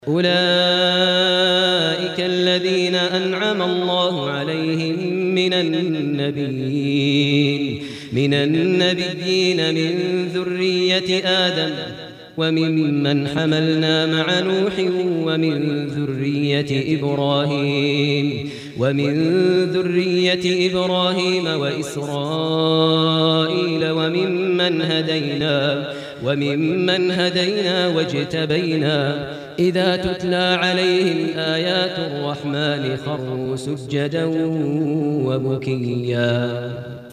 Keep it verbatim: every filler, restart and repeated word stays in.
أولئك الذين أنعم الله عليهم من النبيين من النبيين من ذرية آدم وممن حملنا مع نوح ومن ذرية إبراهيم ومن ذرية إبراهيم وإسرائيل وممن هدينا وممن هدينا واجتبينا إذا تتلى عليهم آيات الرحمن خروا سجدا وبكيا.